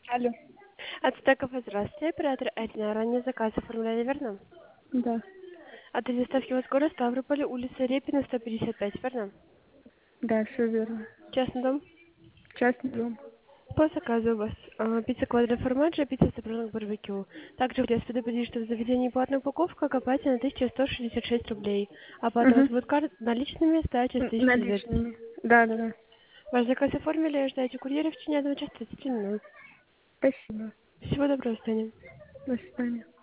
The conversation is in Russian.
Алло. От Стекова, здравствуйте, оператор Эрина. Ранее заказ оформляли, верно? Да. Адрес доставки в город Ставрополь, улица Репина, 155, верно? Да, все верно. Частный дом. Частный дом. По заказу у вас пицца квадро формаджо, пицца цыпленок барбекю. Также хотелось предупредить, что в заведении платная упаковка окупается на 1166 рублей. Оплата у вас Угу. будет наличными, остается 1009. Наличными. Да, да, да. Ваш заказ оформили, ожидаете курьера в течение 1 часа 30 минут. Спасибо. Всего доброго, Таня. До свидания.